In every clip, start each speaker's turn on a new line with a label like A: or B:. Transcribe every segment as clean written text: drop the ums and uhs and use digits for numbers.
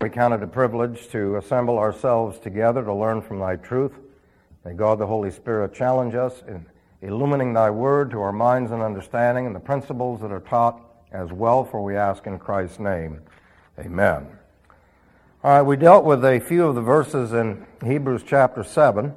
A: We count it a privilege to assemble ourselves together to learn from thy truth. May God the Holy Spirit challenge us in illumining thy word to our minds and understanding and the principles that are taught as well, for we ask in Christ's name. Amen. All right, we dealt with a few of the verses in Hebrews chapter 7.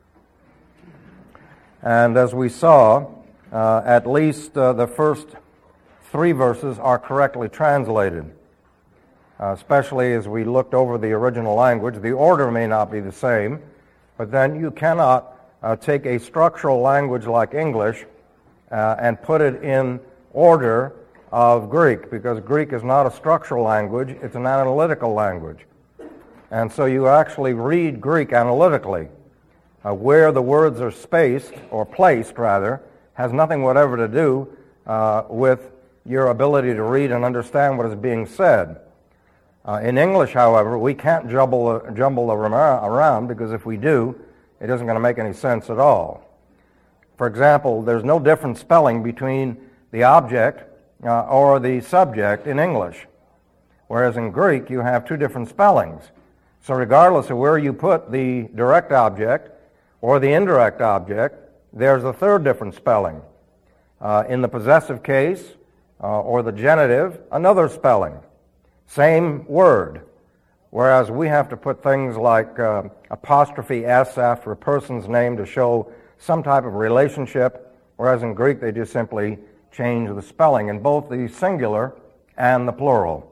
A: And as we saw, at least the first three verses are correctly translated. Especially as we looked over the original language. The order may not be the same, but then you cannot take a structural language like English and put it in order of Greek, because Greek is not a structural language, it's an analytical language. And so you actually read Greek analytically. Where the words are spaced, or placed rather, has nothing whatever to do with your ability to read and understand what is being said. In English, however, we can't jumble them around, because if we do, it isn't going to make any sense at all. For example, there's no different spelling between the object or the subject in English, whereas in Greek you have two different spellings. So regardless of where you put the direct object or the indirect object, there's a third different spelling. In the possessive case or the genitive, another spelling. Same word, whereas we have to put things like apostrophe S after a person's name to show some type of relationship, whereas in Greek they just simply change the spelling in both the singular and the plural.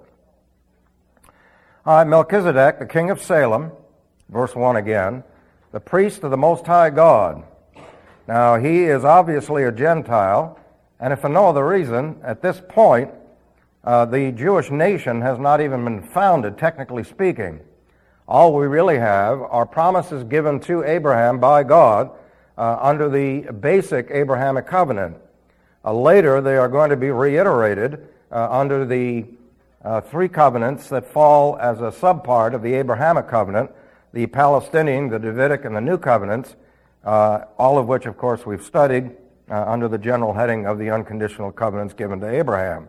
A: All right, Melchizedek, the king of Salem, verse 1 again, the priest of the Most High God. Now, he is obviously a Gentile, and if for no other reason, at this point, the Jewish nation has not even been founded, technically speaking. All we really have are promises given to Abraham by God under the basic Abrahamic covenant. Later, they are going to be reiterated under the three covenants that fall as a subpart of the Abrahamic covenant, the Palestinian, the Davidic, and the New Covenants, all of which, of course, we've studied under the general heading of the unconditional covenants given to Abraham.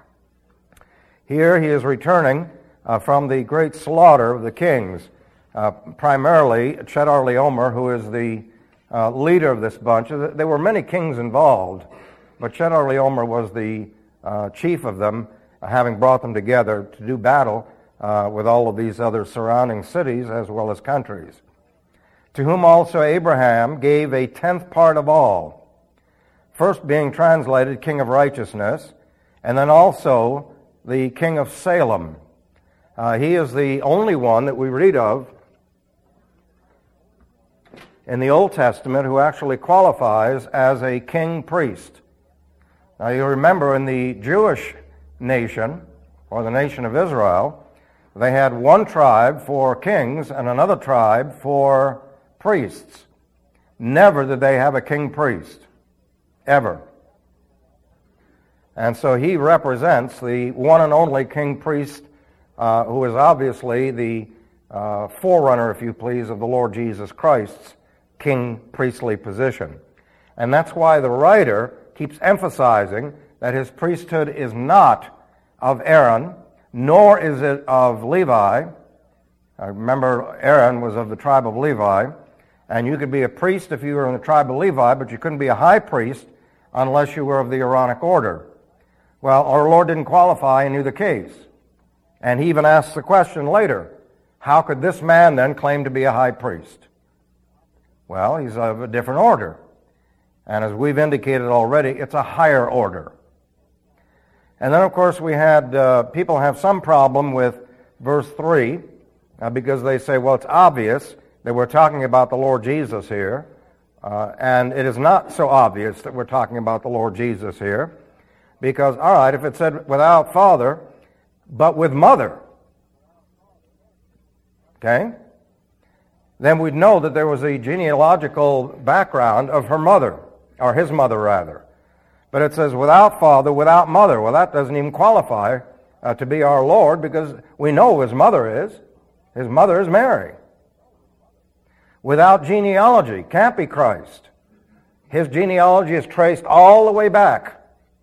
A: Here he is returning from the great slaughter of the kings, primarily Chedorlaomer, who is the leader of this bunch. There were many kings involved, but Chedorlaomer was the chief of them, having brought them together to do battle with all of these other surrounding cities as well as countries. To whom also Abraham gave a tenth part of all, first being translated King of Righteousness, and then also the king of Salem. He is the only one that we read of in the Old Testament who actually qualifies as a king priest. Now you remember in the Jewish nation, or the nation of Israel, they had one tribe for kings and another tribe for priests. Never did they have a king priest, ever. And so he represents the one and only king priest who is obviously the forerunner, if you please, of the Lord Jesus Christ's king priestly position. And that's why the writer keeps emphasizing that his priesthood is not of Aaron, nor is it of Levi. Remember, Aaron was of the tribe of Levi, and you could be a priest if you were in the tribe of Levi, but you couldn't be a high priest unless you were of the Aaronic order. Well, our Lord didn't qualify and knew the case. And he even asks the question later, how could this man then claim to be a high priest? Well, he's of a different order. And as we've indicated already, it's a higher order. And then, of course, we had people have some problem with verse 3 because they say, well, it's obvious that we're talking about the Lord Jesus here. And it is not so obvious that we're talking about the Lord Jesus here. Because, all right, if it said without father, but with mother, okay, then we'd know that there was a genealogical background of her mother, or his mother rather. But it says without father, without mother. Well, that doesn't even qualify to be our Lord, because we know who his mother is. His mother is Mary. Without genealogy, can't be Christ. His genealogy is traced all the way back,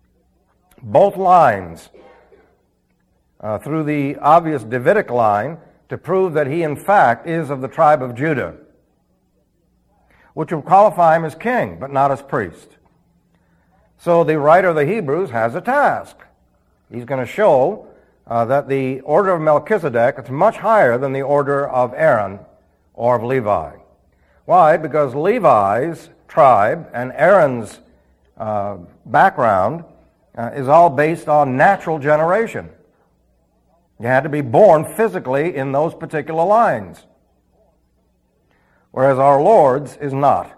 A: both lines, through the obvious Davidic line, to prove that he in fact is of the tribe of Judah, which would qualify him as king, but not as priest. So the writer of the Hebrews has a task. He's going to show that the order of Melchizedek is much higher than the order of Aaron or of Levi. Why? Because Levi's tribe and Aaron's background is all based on natural generation. You had to be born physically in those particular lines, whereas our Lord's is not.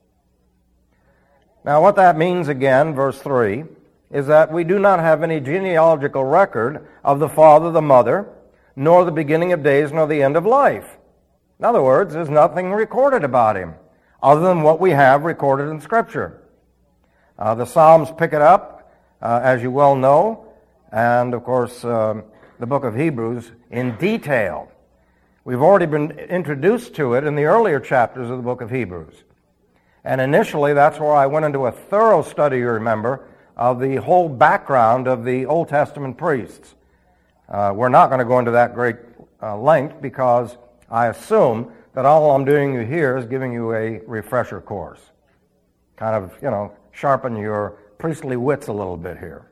A: Now what that means again, verse 3, is that we do not have any genealogical record of the father, the mother, nor the beginning of days, nor the end of life. In other words, there's nothing recorded about him other than what we have recorded in Scripture. The Psalms pick it up, as you well know, and of course the book of Hebrews in detail. We've already been introduced to it in the earlier chapters of the book of Hebrews. And initially, that's where I went into a thorough study, you remember, of the whole background of the Old Testament priests. We're not going to go into that great length because I assume that all I'm doing here is giving you a refresher course. Kind of, sharpen your priestly wits a little bit here.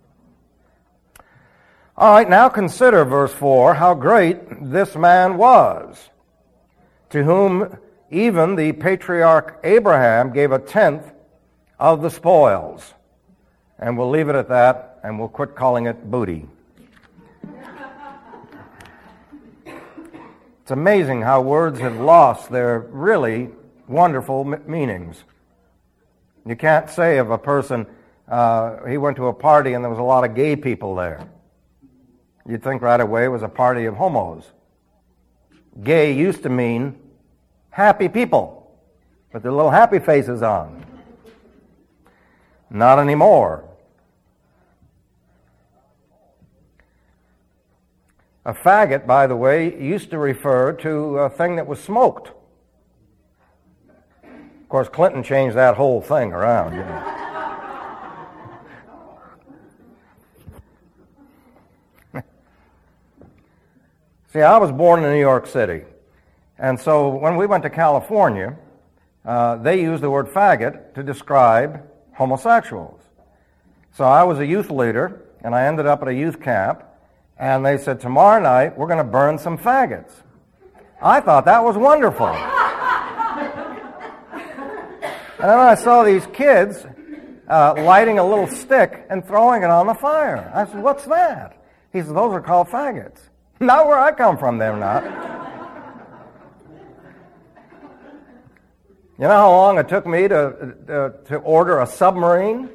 A: All right, now consider, verse 4, how great this man was, to whom even the patriarch Abraham gave a tenth of the spoils. And we'll leave it at that, and we'll quit calling it booty. It's amazing how words have lost their really wonderful meanings. You can't say of a person, he went to a party and there was a lot of gay people there. You'd think right away it was a party of homos. Gay used to mean happy people, with their little happy faces on. Not anymore. A faggot, by the way, used to refer to a thing that was smoked. Of course, Clinton changed that whole thing around. See, I was born in New York City, and so when we went to California, they used the word faggot to describe homosexuals. So I was a youth leader, and I ended up at a youth camp, and they said, tomorrow night we're going to burn some faggots. I thought that was wonderful. And then I saw these kids lighting a little stick and throwing it on the fire. I said, what's that? He said, those are called faggots. Not where I come from, they're not. You know how long it took me to order a submarine?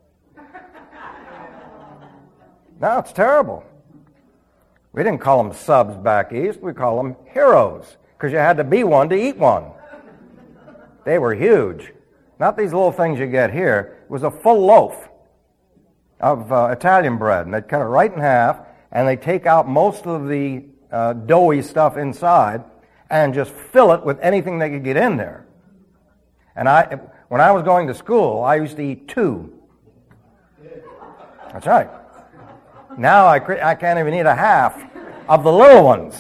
A: No, it's terrible. We didn't call them subs back east. We call them heroes, because you had to be one to eat one. They were huge. Not these little things you get here. It was a full loaf of Italian bread, and they'd cut it right in half, and they take out most of the doughy stuff inside and just fill it with anything they could get in there. And when I was going to school, I used to eat 2. That's right. Now I can't even eat a half of the little ones.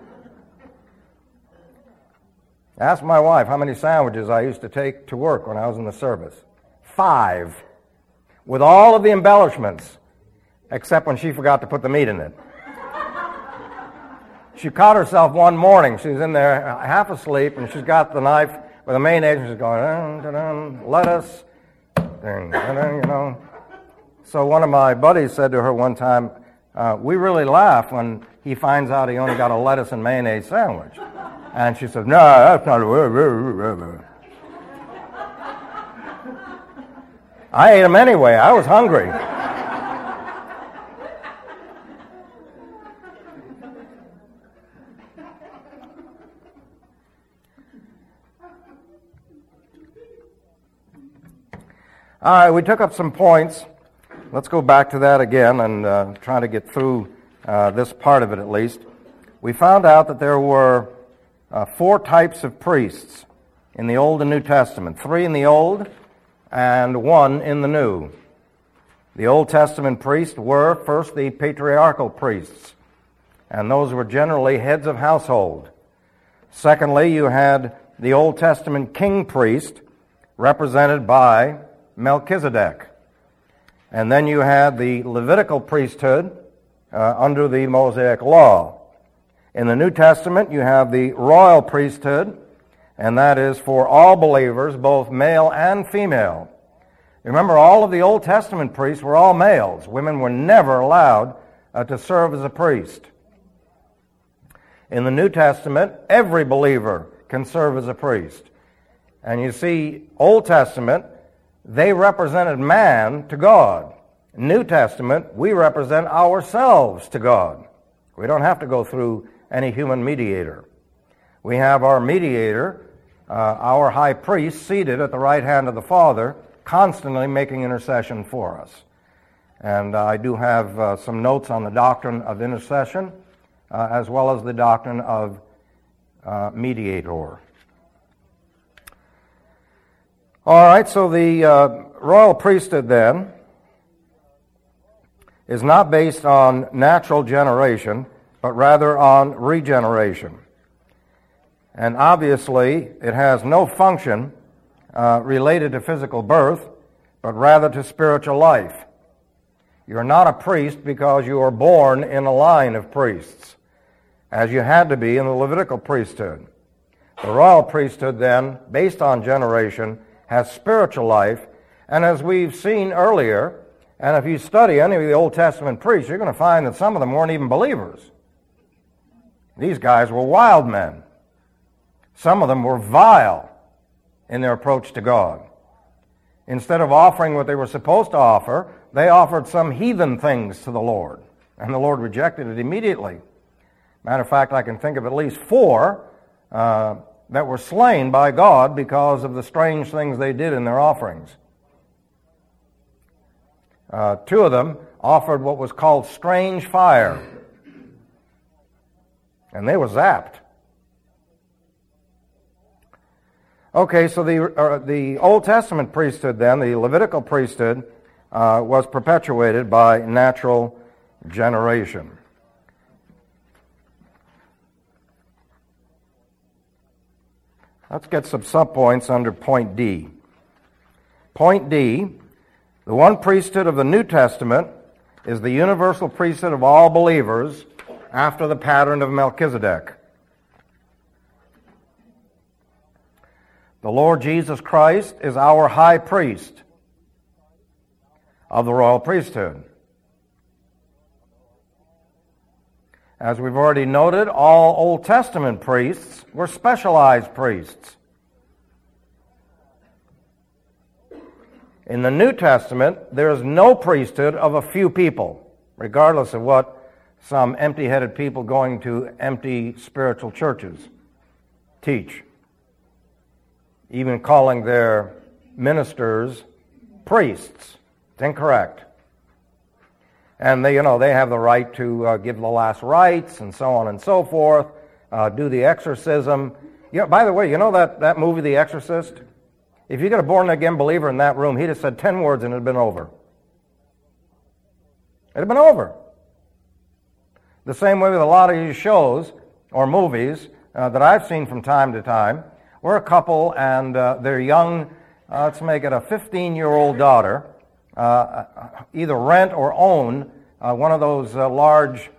A: Ask my wife how many sandwiches I used to take to work when I was in the service. 5. With all of the embellishments, except when she forgot to put the meat in it. She caught herself one morning. She was in there half asleep, and she's got the knife with the mayonnaise, and she's going, dun, dun, dun, lettuce, dun, dun, dun, So one of my buddies said to her one time, we really laugh when he finds out he only got a lettuce and mayonnaise sandwich. And she said, no, that's not a... I ate them anyway. I was hungry. All right, we took up some points. Let's go back to that again and try to get through this part of it at least. We found out that there were 4 types of priests in the Old and New Testament. 3 in the Old and 1 in the New. The Old Testament priests were first the patriarchal priests. and those were generally heads of household. Secondly, you had the Old Testament king priest, represented by Melchizedek. And then you had the Levitical priesthood under the Mosaic law. In the New Testament, you have the royal priesthood, and that is for all believers, both male and female. Remember, all of the Old Testament priests were all males. Women were never allowed to serve as a priest. In the New Testament, every believer can serve as a priest. And you see, Old Testament, they represented man to God. New Testament, we represent ourselves to God. We don't have to go through any human mediator. We have our mediator, our high priest, seated at the right hand of the Father, constantly making intercession for us. And I do have some notes on the doctrine of intercession, as well as the doctrine of mediator. All right, so the royal priesthood then is not based on natural generation, but rather on regeneration. And obviously, it has no function related to physical birth, but rather to spiritual life. You're not a priest because you are born in a line of priests, as you had to be in the Levitical priesthood. The royal priesthood then, based on generation, has spiritual life, and as we've seen earlier, and if you study any of the Old Testament priests, you're going to find that some of them weren't even believers. These guys were wild men. Some of them were vile in their approach to God. Instead of offering what they were supposed to offer, they offered some heathen things to the Lord, and the Lord rejected it immediately. Matter of fact, I can think of at least 4 that were slain by God because of the strange things they did in their offerings. 2 of them offered what was called strange fire, and they were zapped. Okay, so the Old Testament priesthood then, the Levitical priesthood, was perpetuated by natural generation. Let's get some subpoints under point D. Point D, the one priesthood of the New Testament is the universal priesthood of all believers after the pattern of Melchizedek. The Lord Jesus Christ is our high priest of the royal priesthood. As we've already noted, all Old Testament priests were specialized priests. In the New Testament, there is no priesthood of a few people, regardless of what some empty-headed people going to empty spiritual churches teach, even calling their ministers priests. It's incorrect. And they have the right to give the last rites and so on and so forth, do the exorcism. By the way, that movie, The Exorcist? If you get a born-again believer in that room, he'd have said 10 words and it'd have been over. It'd have been over. The same way with a lot of these shows or movies that I've seen from time to time, where a couple and their young, let's make it a 15-year-old daughter, either rent or own one of those large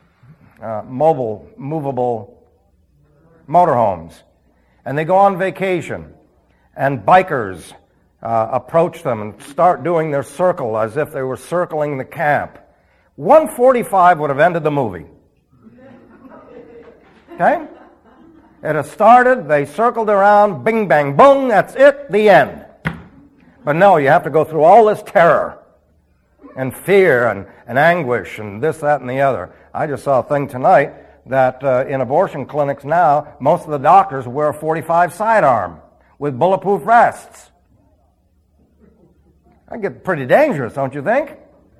A: movable motorhomes. And they go on vacation, and bikers approach them and start doing their circle as if they were circling the camp. 1:45 would have ended the movie. Okay? It has started, they circled around, bing, bang, boom, that's it, the end. But no, you have to go through all this terror and fear and anguish and this, that, and the other. I just saw a thing tonight that in abortion clinics now, most of the doctors wear a .45 sidearm with bulletproof vests. That gets pretty dangerous, don't you think?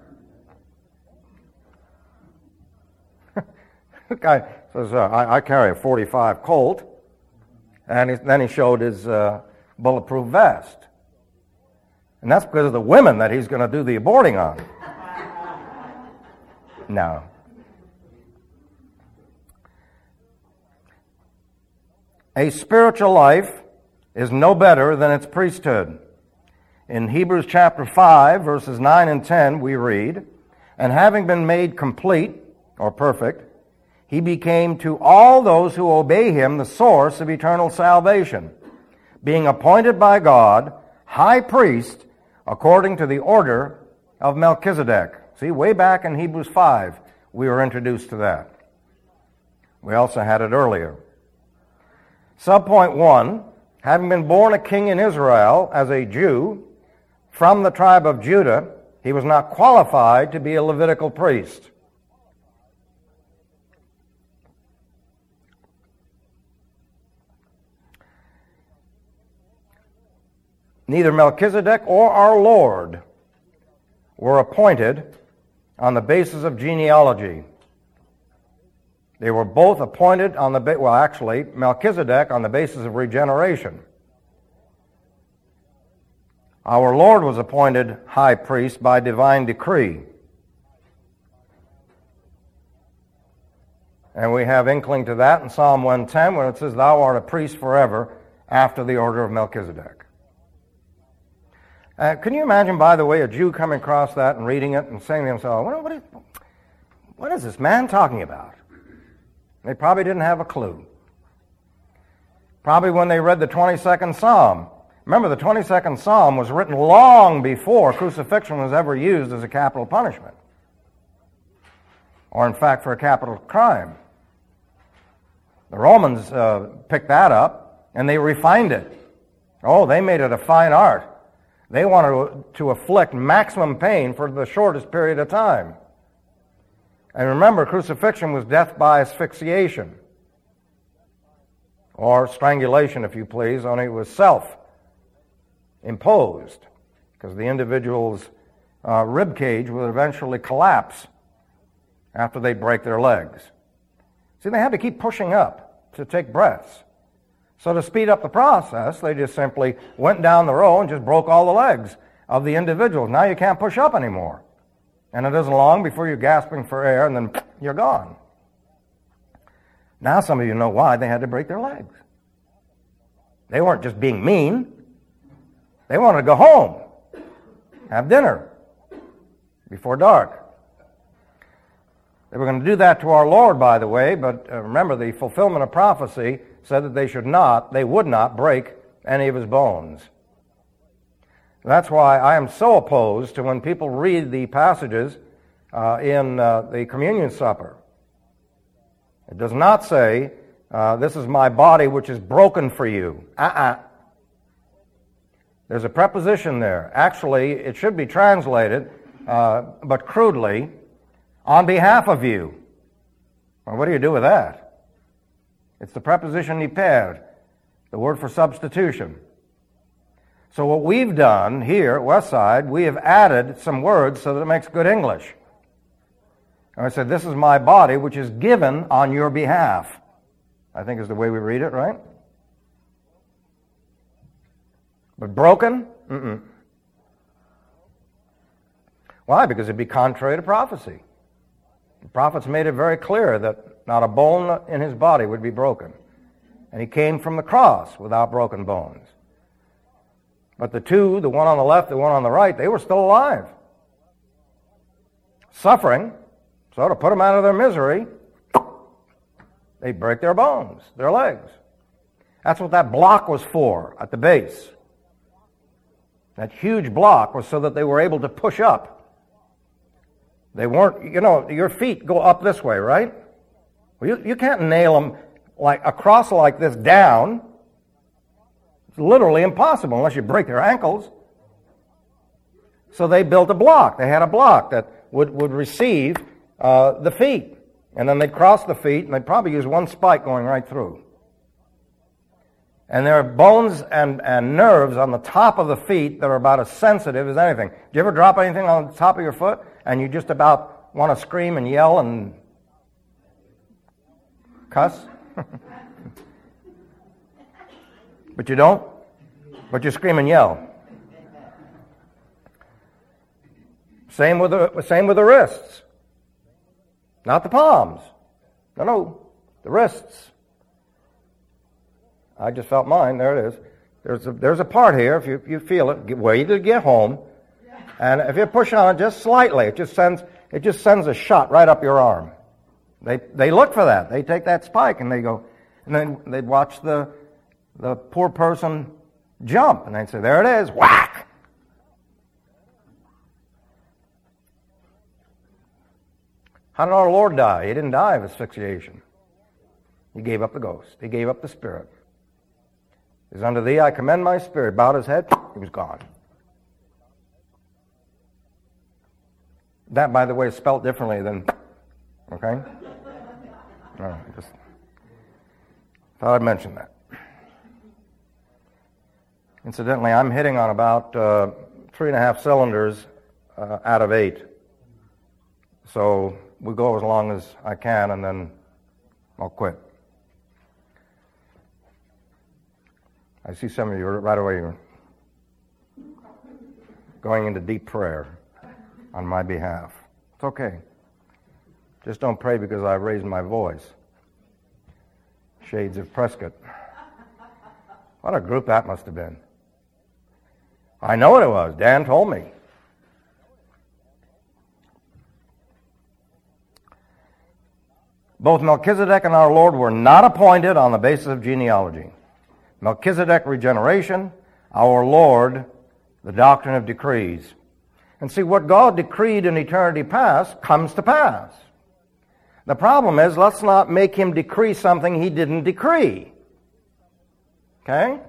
A: The guy says, I carry a .45 Colt, and then he showed his bulletproof vest. And that's because of the women that he's going to do the aborting on. No. A spiritual life is no better than its priesthood. In Hebrews chapter 5, verses 9 and 10, we read, "And having been made complete," or perfect, "he became to all those who obey him the source of eternal salvation, being appointed by God high priest according to the order of Melchizedek." See, way back in Hebrews 5, we were introduced to that. We also had it earlier. Subpoint 1, having been born a king in Israel as a Jew from the tribe of Judah, he was not qualified to be a Levitical priest. Neither Melchizedek or our Lord were appointed on the basis of genealogy. They were both appointed on the Melchizedek on the basis of regeneration. Our Lord was appointed high priest by divine decree. And we have inkling to that in Psalm 110 when it says, "Thou art a priest forever after the order of Melchizedek." Can you imagine, by the way, a Jew coming across that and reading it and saying to himself, what is this man talking about? They probably didn't have a clue. Probably when they read the 22nd Psalm. Remember, the 22nd Psalm was written long before crucifixion was ever used as a capital punishment, or in fact for a capital crime. The Romans picked that up and they refined it. Oh, they made it a fine art. They wanted to afflict maximum pain for the shortest period of time. And remember, crucifixion was death by asphyxiation, or strangulation, if you please, only it was self-imposed, because the individual's rib cage would eventually collapse after they break their legs. See, they had to keep pushing up to take breaths. So to speed up the process, they just simply went down the row and just broke all the legs of the individuals. Now you can't push up anymore. And it isn't long before you're gasping for air and then you're gone. Now some of you know why they had to break their legs. They weren't just being mean. They wanted to go home, have dinner before dark. They were going to do that to our Lord, by the way, but remember, the fulfillment of prophecy said that they would not break any of his bones. That's why I am so opposed to when people read the passages in the communion supper. It does not say, "This is my body which is broken for you." There's a preposition there. Actually, it should be translated, but crudely, "on behalf of you." Well, what do you do with that? It's the preposition hyper, the word for substitution. So what we've done here at Westside, we have added some words so that it makes good English. And I said, "This is my body, which is given on your behalf." I think is the way we read it, right? But broken? Why? Because it'd be contrary to prophecy. The prophets made it very clear that not a bone in his body would be broken. And he came from the cross without broken bones. But the two, the one on the left, the one on the right, they were still alive. Suffering. So to put them out of their misery, they break their bones, their legs. That's what that block was for at the base. That huge block was so that they were able to push up. They weren't, your feet go up this way, right? Well, you can't nail them like across like this down. It's literally impossible unless you break their ankles. So they built a block. They had a block that would receive the feet. And then they'd cross the feet, and they'd probably use one spike going right through. And there are bones and nerves on the top of the feet that are about as sensitive as anything. Do you ever drop anything on the top of your foot, and you just about want to scream and yell and cuss? But you don't? But you scream and yell. Same with the wrists. Not the palms. No, the wrists. I just felt mine. There it is. There's a part here. If you feel it, wait till you get home. And if you push on it just slightly, it just sends a shot right up your arm. They look for that. They take that spike and they go, and then they'd watch the poor person jump, and they'd say, there it is, whack! How did our Lord die? He didn't die of asphyxiation. He gave up the ghost. He gave up the spirit. It is unto thee I commend my spirit. Bowed his head, he was gone. That, by the way, is spelled differently than, okay? No, just thought I'd mention that. Incidentally, I'm hitting on about 3.5 cylinders out of 8. So we go as long as I can, and then I'll quit. I see some of you right away going into deep prayer on my behalf. It's okay. Just don't pray because I raised my voice. Shades of Prescott. What a group that must have been. I know what it was. Dan told me. Both Melchizedek and our Lord were not appointed on the basis of genealogy. Melchizedek, regeneration. Our Lord, the doctrine of decrees. And see, what God decreed in eternity past comes to pass. The problem is, let's not make him decree something he didn't decree. Okay?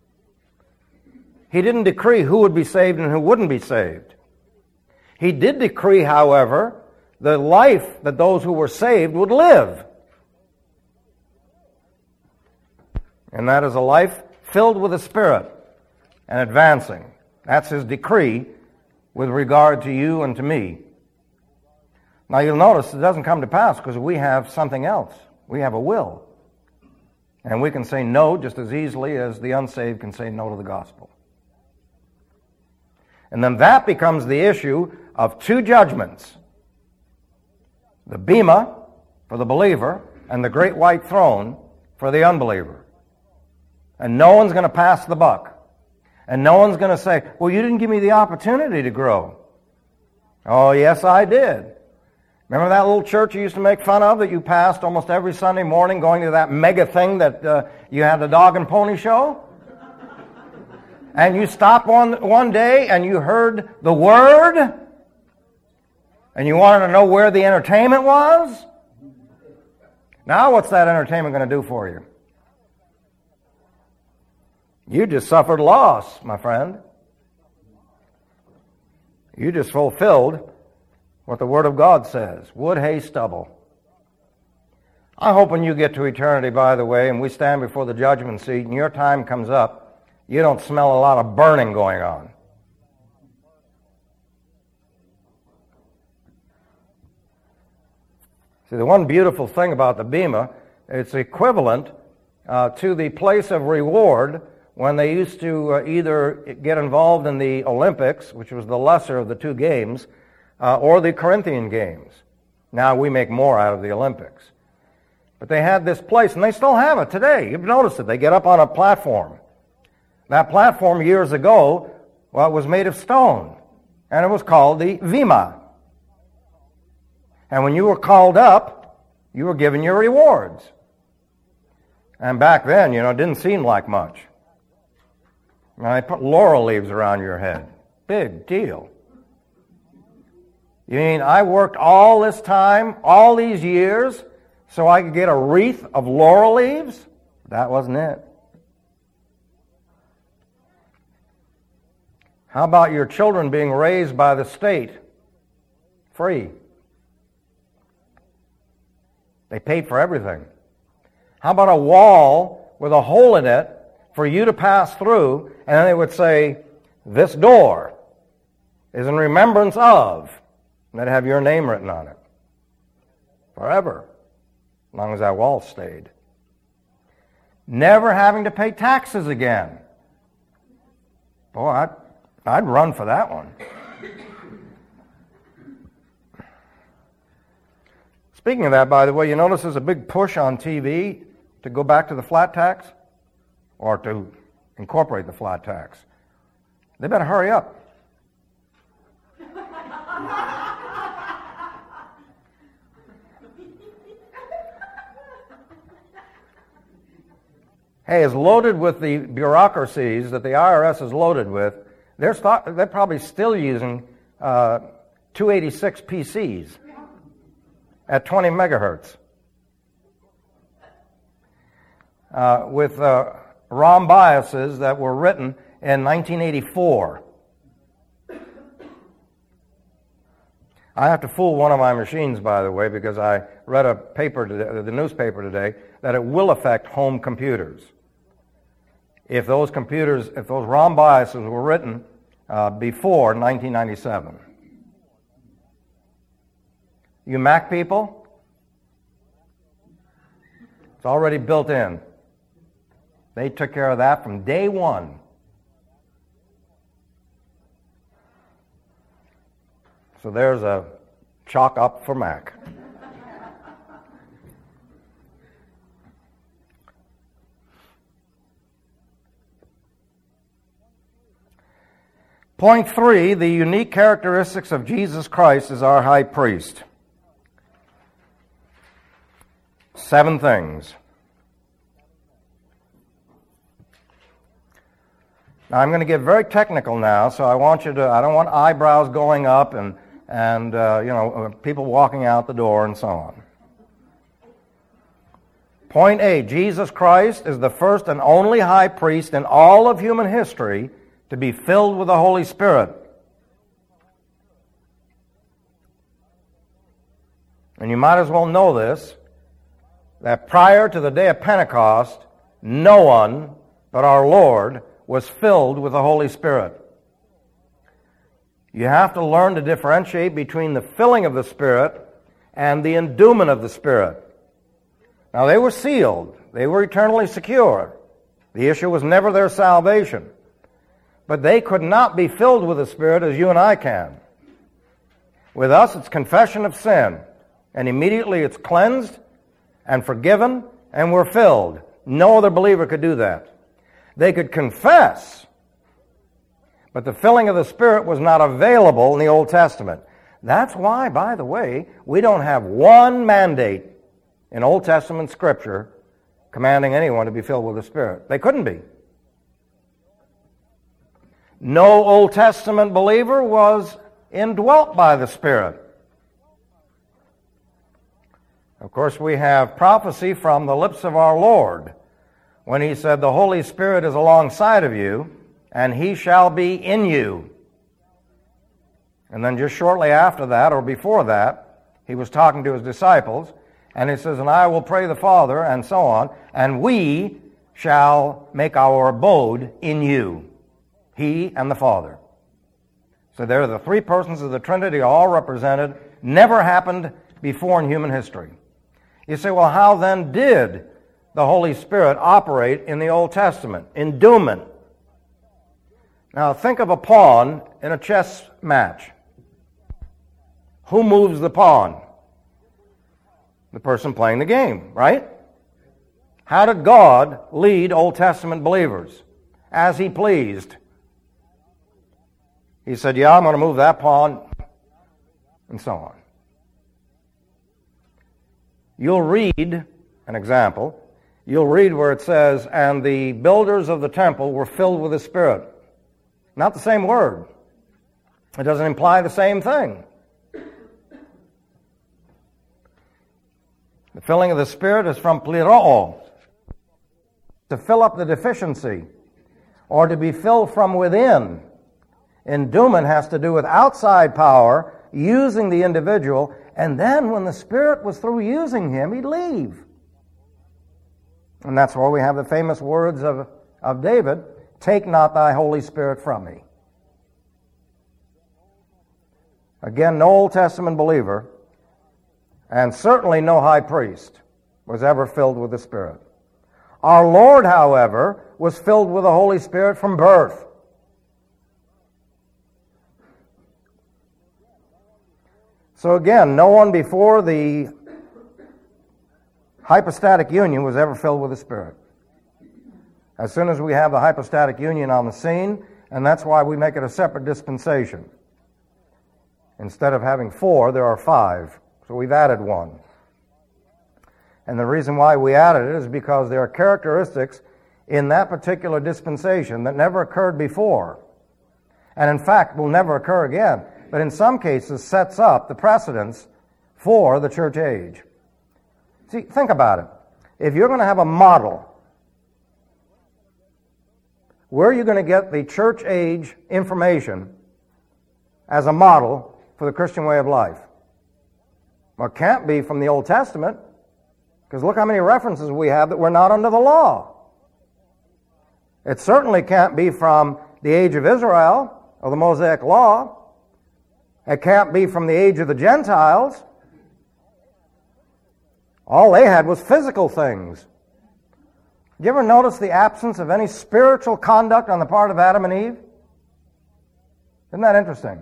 A: He didn't decree who would be saved and who wouldn't be saved. He did decree, however, the life that those who were saved would live. And that is a life filled with the Spirit and advancing. That's his decree with regard to you and to me. Now you'll notice it doesn't come to pass because we have something else. We have a will. And we can say no just as easily as the unsaved can say no to the gospel. And then that becomes the issue of two judgments. The bema for the believer and the great white throne for the unbeliever. And no one's going to pass the buck. And no one's going to say, well, you didn't give me the opportunity to grow. Oh, yes, I did. Remember that little church you used to make fun of that you passed almost every Sunday morning going to that mega thing that you had the dog and pony show? And you stopped one day and you heard the word? And you wanted to know where the entertainment was? Now what's that entertainment going to do for you? You just suffered loss, my friend. You just fulfilled what the Word of God says. Wood, hay, stubble. I hope when you get to eternity, by the way, and we stand before the judgment seat and your time comes up, you don't smell a lot of burning going on. See, the one beautiful thing about the bema, it's equivalent to the place of reward when they used to either get involved in the Olympics, which was the lesser of the two games, or the Corinthian Games. Now we make more out of the Olympics. But they had this place, and they still have it today. You've noticed it. They get up on a platform. That platform years ago, well, it was made of stone, and it was called the Vima. And when you were called up, you were given your rewards. And back then, it didn't seem like much. They put laurel leaves around your head. Big deal. You mean I worked all this time, all these years, so I could get a wreath of laurel leaves? That wasn't it. How about your children being raised by the state? Free. They paid for everything. How about a wall with a hole in it for you to pass through, and then they would say, this door is in remembrance of, and they'd have your name written on it. Forever. As long as that wall stayed. Never having to pay taxes again. Boy, I'd run for that one. Speaking of that, by the way, you notice there's a big push on TV to go back to the flat tax? or to incorporate the flat tax. They better hurry up. Hey, as loaded with the bureaucracies that the IRS is loaded with, they're probably still using 286 PCs at 20 megahertz. With ROM BIOSes that were written in 1984. I have to fool one of my machines, by the way, because I read a paper today, the newspaper today, that it will affect home computers. If those ROM BIOSes were written before 1997. You Mac people, it's already built in. They took care of that from day one. So there's a chalk up for Mac. Point 3, the unique characteristics of Jesus Christ as our high priest. 7 things. Now I'm going to get very technical now, so I don't want eyebrows going up and people walking out the door and so on. Point A, Jesus Christ is the first and only high priest in all of human history to be filled with the Holy Spirit. And you might as well know this, that prior to the day of Pentecost, no one but our Lord was filled with the Holy Spirit. You have to learn to differentiate between the filling of the Spirit and the endowment of the Spirit. Now, they were sealed. They were eternally secure. The issue was never their salvation. But they could not be filled with the Spirit as you and I can. With us, it's confession of sin. And immediately it's cleansed and forgiven, and we're filled. No other believer could do that. They could confess, but the filling of the Spirit was not available in the Old Testament. That's why, by the way, we don't have one mandate in Old Testament Scripture commanding anyone to be filled with the Spirit. They couldn't be. No Old Testament believer was indwelt by the Spirit. Of course, we have prophecy from the lips of our Lord when He said, "The Holy Spirit is alongside of you, and He shall be in you." And then just shortly after that, or before that, He was talking to His disciples, and He says, "And I will pray the Father," and so on, "and we shall make our abode in you." He and the Father. So there are the 3 persons of the Trinity all represented. Never happened before in human history. You say, well, how then did the Holy Spirit operate in the Old Testament? Endowment. Now think of a pawn in a chess match. Who moves the pawn? The person playing the game, right? How did God lead Old Testament believers? As He pleased. He said, yeah, I'm going to move that pawn, and so on. You'll read, an example, you'll read where it says, "And the builders of the temple were filled with the Spirit." Not the same word. It doesn't imply the same thing. The filling of the Spirit is from pleroo, to fill up the deficiency, or to be filled from within. Endowment has to do with outside power, using the individual, and then when the Spirit was through using him, He'd leave. And that's where we have the famous words of David, "Take not thy Holy Spirit from me." Again, no Old Testament believer, and certainly no high priest, was ever filled with the Spirit. Our Lord, however, was filled with the Holy Spirit from birth. So again, no one before the hypostatic union was ever filled with the Spirit. as soon as we have the hypostatic union on the scene, and that's why we make it a separate dispensation. Instead of having 4, there are 5, so we've added 1. And the reason why we added it is because there are characteristics in that particular dispensation that never occurred before, and in fact will never occur again, but in some cases sets up the precedence for the church age. See, think about it. If you're going to have a model, where are you going to get the church age information as a model for the Christian way of life? Well, it can't be from the Old Testament, because look how many references we have that we're not under the law. It certainly can't be from the age of Israel or the Mosaic Law. It can't be from the age of the Gentiles. All they had was physical things. Did you ever notice the absence of any spiritual conduct on the part of Adam and Eve? Isn't that interesting?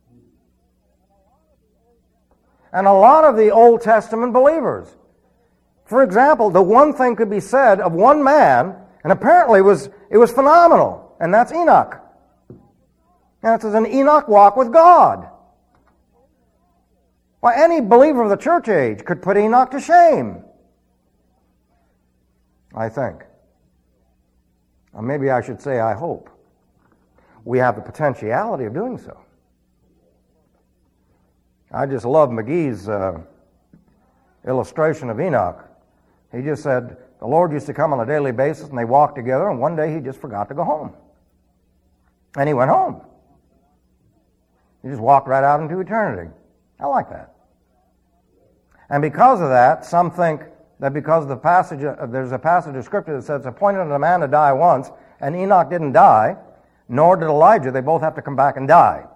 A: And a lot of the Old Testament believers. For example, the one thing could be said of one man, and apparently it was phenomenal, and that's Enoch. And it says an Enoch walk with God. Why, any believer of the church age could put Enoch to shame, I think. Or maybe I should say I hope. We have the potentiality of doing so. I just love McGee's illustration of Enoch. He just said the Lord used to come on a daily basis and they walked together, and one day he just forgot to go home. And he went home. He just walked right out into eternity. I like that. And because of that, some think that because of the passage, there's a passage of Scripture that says it's appointed unto a man to die once, and Enoch didn't die, nor did Elijah. They both have to come back and die.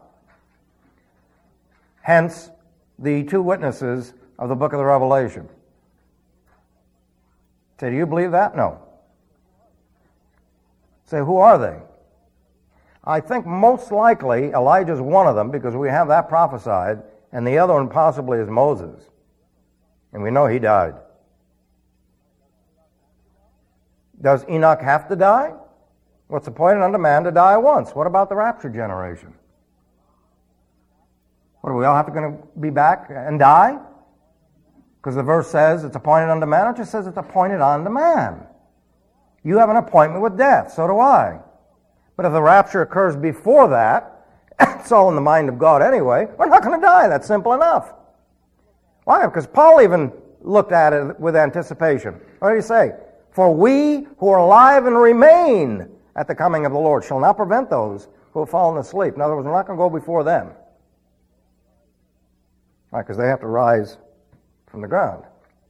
A: Hence, the 2 witnesses of the book of the Revelation. Say, do you believe that? No. Say, who are they? I think most likely Elijah's one of them, because we have that prophesied, and the other one possibly is Moses. And we know he died. Does Enoch have to die? What's appointed unto man to die once? What about the rapture generation? What, are we all have to going to be back and die? Because the verse says it's appointed unto man. It just says it's appointed unto man. You have an appointment with death, so do I. But if the rapture occurs before that, it's all in the mind of God anyway, we're not going to die. That's simple enough. Why? Because Paul even looked at it with anticipation. What did he say? For we who are alive and remain at the coming of the Lord shall not prevent those who have fallen asleep. In other words, we're not going to go before them. Right, because they have to rise from the ground.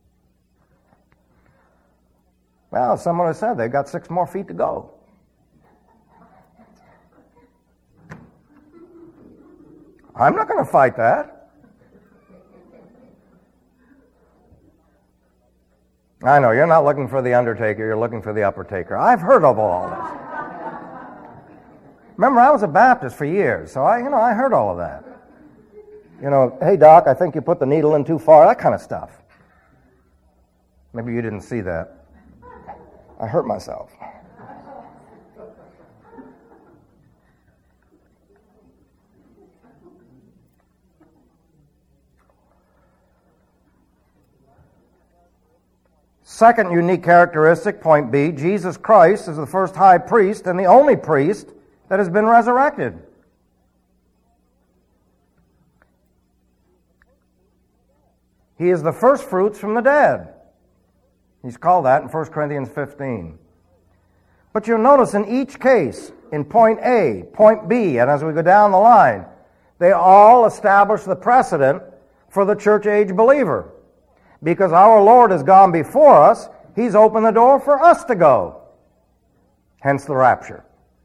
A: Well, someone has said they've got 6 more feet to go. I'm not going to fight that. I know, you're not looking for the undertaker, you're looking for the upper taker. I've heard of all this. Remember, I was a Baptist for years, so I heard all of that. Hey, Doc, I think you put the needle in too far, that kind of stuff. Maybe you didn't see that. I hurt myself. Second unique characteristic, point B, Jesus Christ is the first high priest and the only priest that has been resurrected. He is the first fruits from the dead. He's called that in 1 Corinthians 15. But you'll notice in each case, in point A, point B, and as we go down the line, they all establish the precedent for the church age believer. Because our Lord has gone before us, He's opened the door for us to go. Hence the rapture.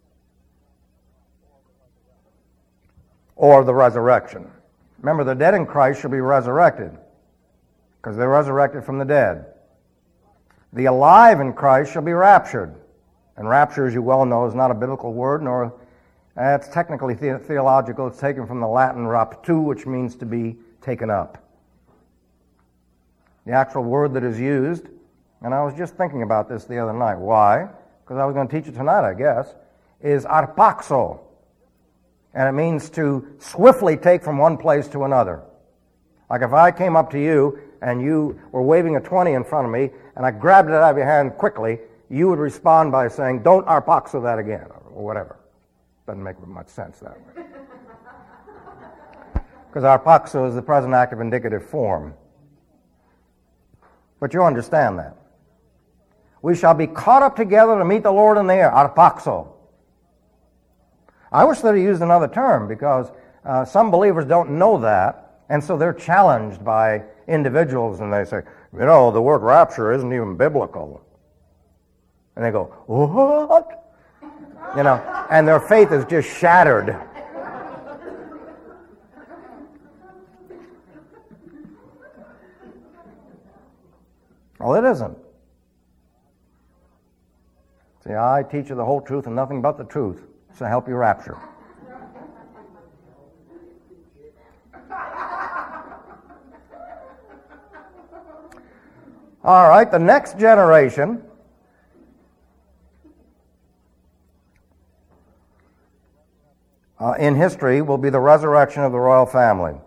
A: Or the resurrection. Remember, the dead in Christ shall be resurrected, because they're resurrected from the dead. The alive in Christ shall be raptured. And rapture, as you well know, is not a biblical word, nor it's technically theological. It's taken from the Latin raptu, which means to be taken up. The actual word that is used, and I was just thinking about this the other night. Why? because I was going to teach it tonight, I guess, is arpaxo. And it means to swiftly take from one place to another. Like if I came up to you and you were waving a 20 in front of me and I grabbed it out of your hand quickly, you would respond by saying, "Don't arpaxo that again," or whatever. Doesn't make much sense that way. Because arpaxo is the present active indicative form. But you understand that. We shall be caught up together to meet the Lord in the air, arpaxo. I wish they'd used another term, because some believers don't know that, and so they're challenged by individuals, and they say, the word rapture isn't even biblical. And they go, "What?" And their faith is just shattered. Well, it isn't. See, I teach you the whole truth and nothing but the truth, so help you rapture. All right, the next generation in history will be the resurrection of the royal family.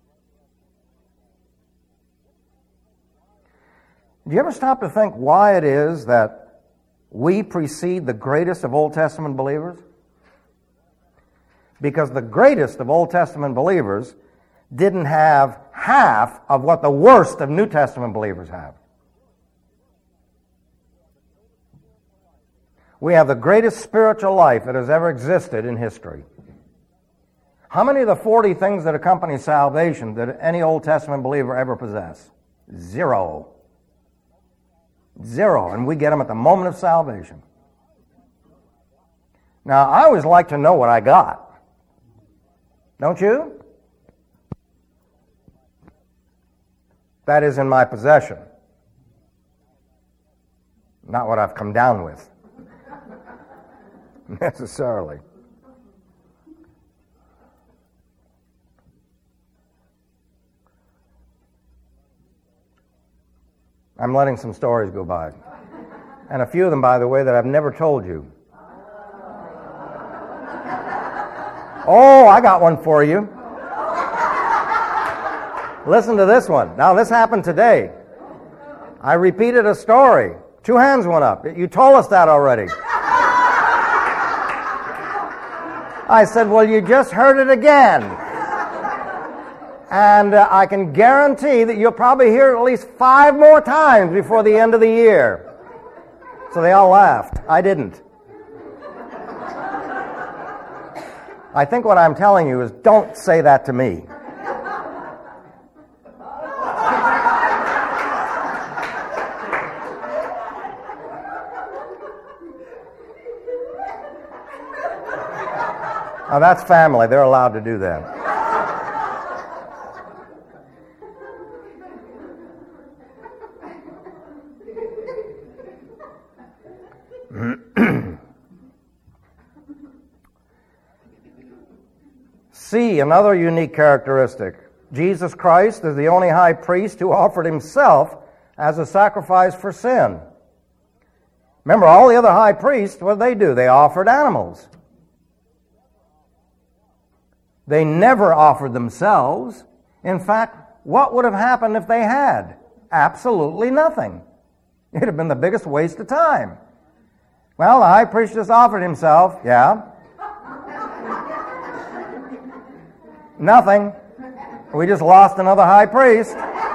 A: Do you ever stop to think why it is that we precede the greatest of Old Testament believers? Because the greatest of Old Testament believers didn't have half of what the worst of New Testament believers have. We have the greatest spiritual life that has ever existed in history. How many of the 40 things that accompany salvation did any Old Testament believer ever possess? Zero. Zero. And we get them at the moment of salvation. Now, I always like to know what I got. Don't you? That is in my possession. Not what I've come down with. Necessarily. I'm letting some stories go by. And a few of them, by the way, that I've never told you. Oh, I got one for you. Listen to this one. Now, this happened today. I repeated a story. 2 hands went up. You told us that already. I said, well, you just heard it again. And I can guarantee that you'll probably hear it at least 5 more times before the end of the year. So they all laughed. I didn't. I think what I'm telling you is, don't say that to me. Now that's family. They're allowed to do that. See, another unique characteristic. Jesus Christ is the only high priest who offered himself as a sacrifice for sin. Remember, all the other high priests, what did they do? They offered animals. They never offered themselves. In fact, what would have happened if they had? Absolutely nothing. It would have been the biggest waste of time. Well, the high priest just offered himself. Yeah. Nothing. We just lost another high priest.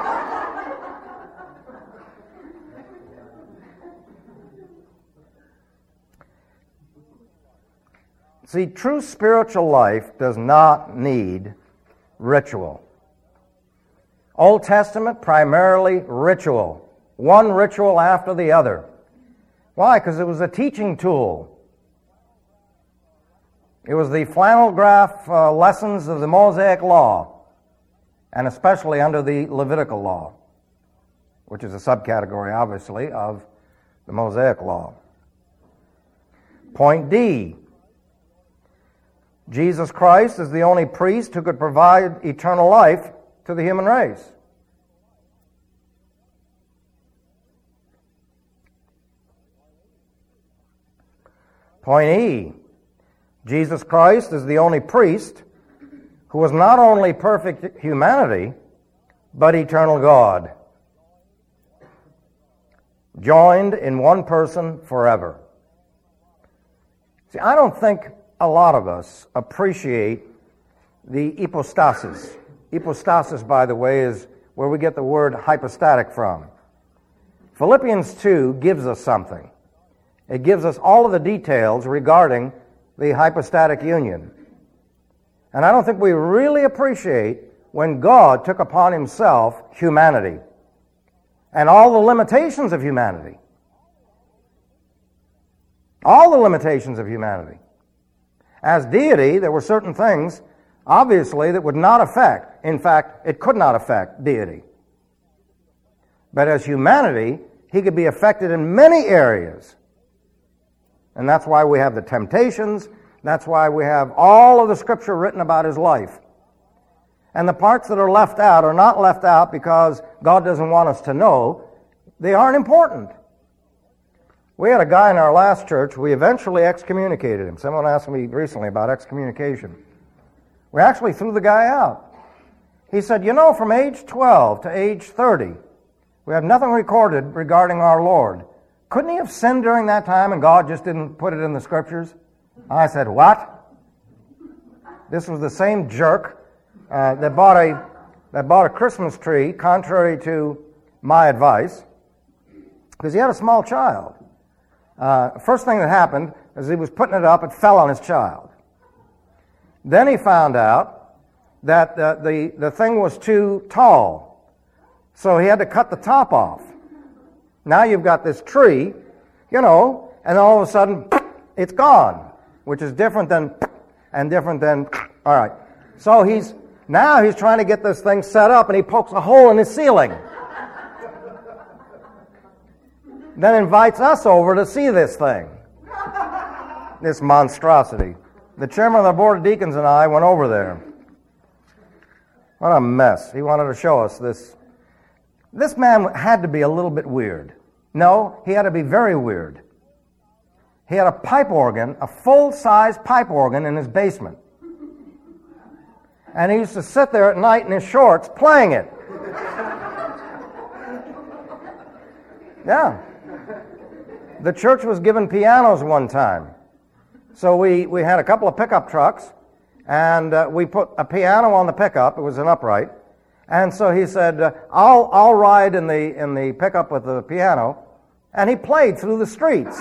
A: See, true spiritual life does not need ritual. Old Testament, primarily ritual. One ritual after the other. Why? Because it was a teaching tool. It was the flannel graph lessons of the Mosaic Law, and especially under the Levitical Law, which is a subcategory, obviously, of the Mosaic Law. Point D. Jesus Christ is the only priest who could provide eternal life to the human race. Point E, Jesus Christ is the only priest who was not only perfect humanity, but eternal God, joined in one person forever. See, I don't think a lot of us appreciate the hypostasis. Hypostasis, by the way, is where we get the word hypostatic from. Philippians 2 gives us something. It gives us all of the details regarding the hypostatic union. And I don't think we really appreciate when God took upon himself humanity and all the limitations of humanity. All the limitations of humanity. As deity, there were certain things, obviously, that would not affect. In fact, it could not affect deity. But as humanity, he could be affected in many areas. And that's why we have the temptations. That's why we have all of the Scripture written about his life. And the parts that are left out are not left out because God doesn't want us to know. They aren't important. We had a guy in our last church, we eventually excommunicated him. Someone asked me recently about excommunication. We actually threw the guy out. He said, you know, from age 12 to age 30, we have nothing recorded regarding our Lord. Couldn't he have sinned during that time and God just didn't put it in the Scriptures? I said, what? This was the same jerk that bought a Christmas tree, contrary to my advice, because he had a small child. First thing that happened is he was putting it up, it fell on his child. Then he found out that the thing was too tall, so he had to cut the top off. Now you've got this tree, and all of a sudden, it's gone, which is different than, all right. So he's trying to get this thing set up, and he pokes a hole in his ceiling. Then invites us over to see this thing, this monstrosity. The chairman of the board of deacons and I went over there. What a mess. He wanted to show us this. This man had to be a little bit weird. No, he had to be very weird. He had a pipe organ, a full-size pipe organ in his basement. And he used to sit there at night in his shorts playing it. Yeah. The church was given pianos one time. So we had a couple of pickup trucks, and we put a piano on the pickup. It was an upright. And so he said, I'll ride in the pickup with the piano. And he played through the streets.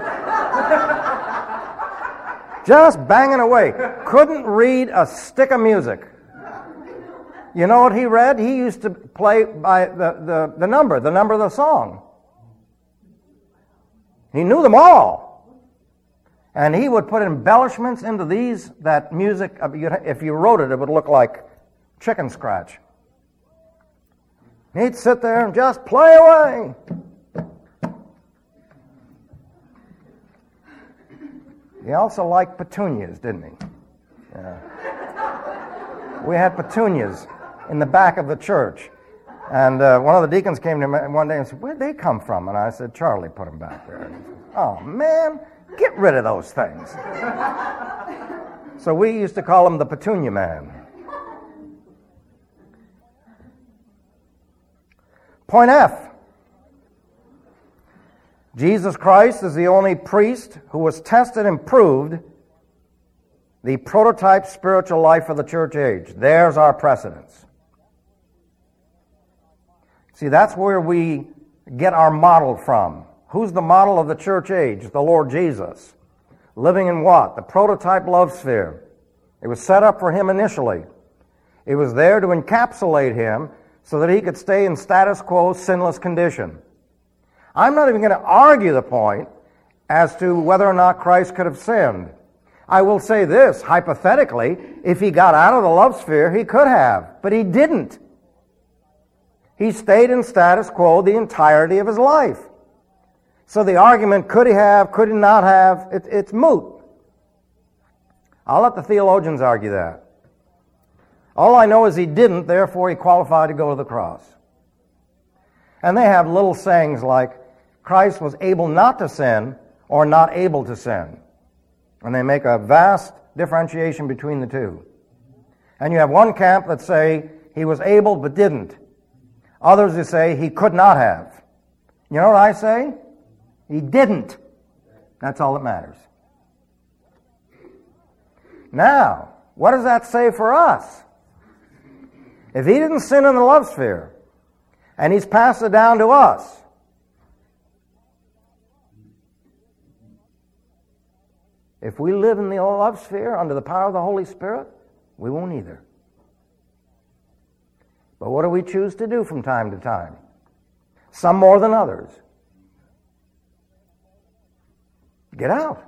A: Just banging away. Couldn't read a stick of music. You know what he read? He used to play by the number of the song. He knew them all. And he would put embellishments into that music. If you wrote it, it would look like chicken scratch. He'd sit there and just play away. He also liked petunias, didn't he? Yeah. We had petunias in the back of the church. And one of the deacons came to me one day and said, where'd they come from? And I said, Charlie put them back there. And he said, oh, man, get rid of those things. So we used to call him the Petunia Man. Point F. Jesus Christ is the only priest who was tested and proved the prototype spiritual life of the church age. There's our precedence. See, that's where we get our model from. Who's the model of the church age? The Lord Jesus. Living in what? The prototype love sphere. It was set up for him initially. It was there to encapsulate him so that he could stay in status quo, sinless condition. I'm not even going to argue the point as to whether or not Christ could have sinned. I will say this, hypothetically, if he got out of the love sphere, he could have, but he didn't. He stayed in status quo the entirety of his life. So the argument, could he have, could he not have, it's moot. I'll let the theologians argue that. All I know is he didn't, therefore he qualified to go to the cross. And they have little sayings like, Christ was able not to sin or not able to sin. And they make a vast differentiation between the two. And you have one camp that say he was able but didn't. Others who say he could not have. You know what I say? He didn't. That's all that matters. Now, what does that say for us? If he didn't sin in the love sphere, and he's passed it down to us, if we live in the love sphere under the power of the Holy Spirit, we won't either. But what do we choose to do from time to time? Some more than others. Get out.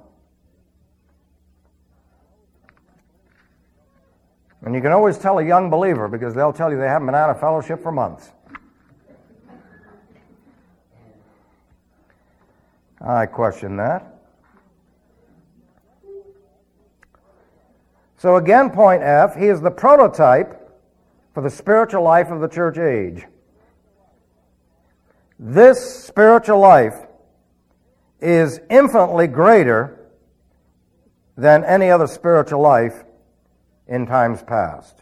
A: And you can always tell a young believer because they'll tell you they haven't been out of fellowship for months. I question that. So again, point F, he is the prototype for the spiritual life of the church age. This spiritual life is infinitely greater than any other spiritual life in times past.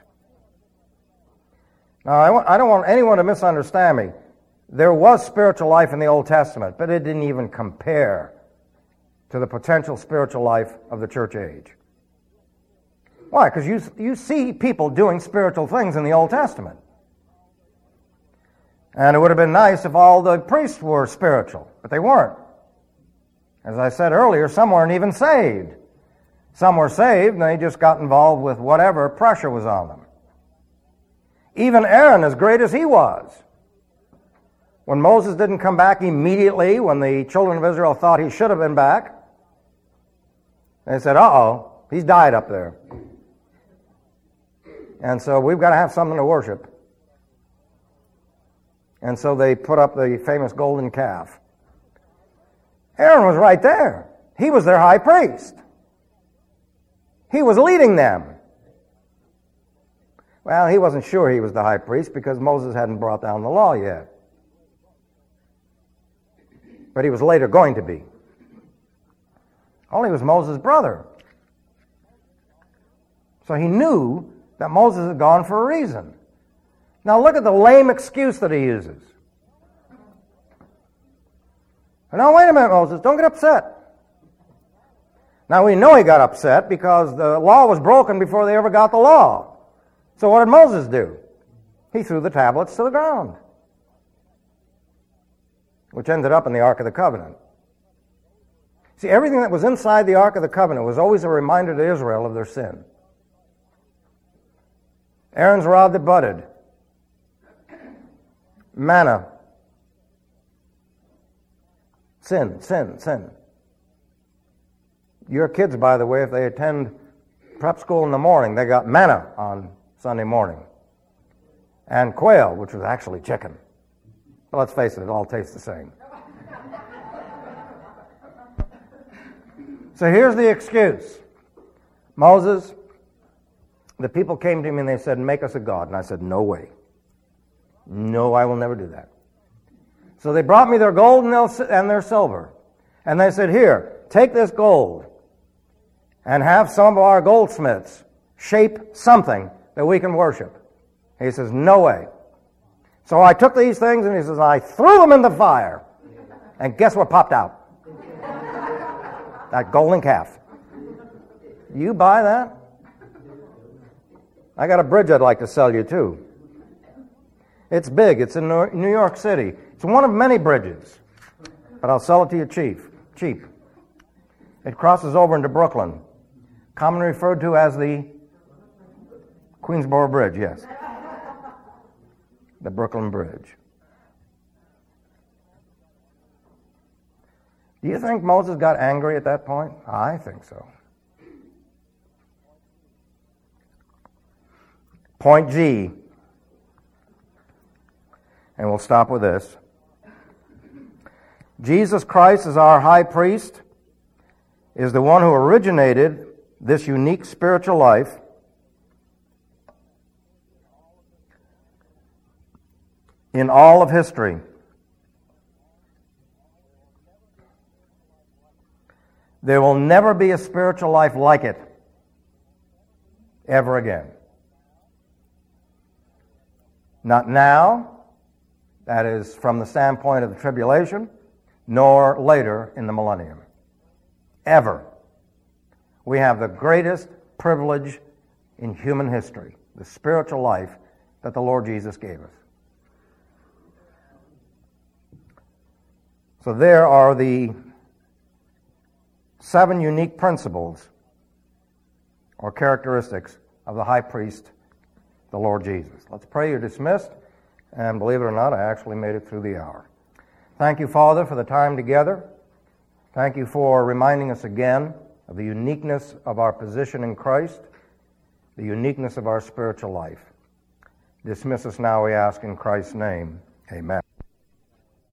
A: Now, I don't want anyone to misunderstand me. There was spiritual life in the Old Testament, but it didn't even compare to the potential spiritual life of the church age. Why? Because you see people doing spiritual things in the Old Testament. And it would have been nice if all the priests were spiritual, but they weren't. As I said earlier, some weren't even saved. Some were saved, and they just got involved with whatever pressure was on them. Even Aaron, as great as he was, when Moses didn't come back immediately, when the children of Israel thought he should have been back, they said, uh-oh, he's died up there. And so we've got to have something to worship. And so they put up the famous golden calf. Aaron was right there. He was their high priest. He was leading them. Well, he wasn't sure he was the high priest because Moses hadn't brought down the law yet. But he was later going to be. Only he was Moses' brother. So he knew that Moses had gone for a reason. Now look at the lame excuse that he uses. Now wait a minute, Moses, don't get upset. Now we know he got upset because the law was broken before they ever got the law. So what did Moses do? He threw the tablets to the ground, which ended up in the Ark of the Covenant. See, everything that was inside the Ark of the Covenant was always a reminder to Israel of their sin. Aaron's rod that budded. Manna. Sin, sin, sin. Your kids, by the way, if they attend prep school in the morning, they got manna on Sunday morning. And quail, which was actually chicken. But let's face it all tastes the same. So here's the excuse. Moses, the people came to me and they said, make us a god. And I said, no way. No, I will never do that. So they brought me their gold and their silver. And they said, here, take this gold and have some of our goldsmiths shape something that we can worship. He says, no way. So I took these things and he says, I threw them in the fire. And guess what popped out? That golden calf. You buy that? I got a bridge I'd like to sell you too. It's big. It's in New York City. It's one of many bridges. But I'll sell it to you cheap. It crosses over into Brooklyn. Commonly referred to as the Queensboro Bridge, yes. The Brooklyn Bridge. Do you think Moses got angry at that point? I think so. Point G. And we'll stop with this. Jesus Christ as our high priest is the one who originated this unique spiritual life in all of history. There will never be a spiritual life like it ever again. Not now, that is from the standpoint of the tribulation, nor later in the millennium. Ever. We have the greatest privilege in human history, the spiritual life that the Lord Jesus gave us. So there are the 7 unique principles or characteristics of the high priest, the Lord Jesus. Let's pray. You're dismissed. And believe it or not, I actually made it through the hour. Thank you, Father, for the time together. Thank you for reminding us again of the uniqueness of our position in Christ, the uniqueness of our spiritual life. Dismiss us now, we ask in Christ's name. Amen.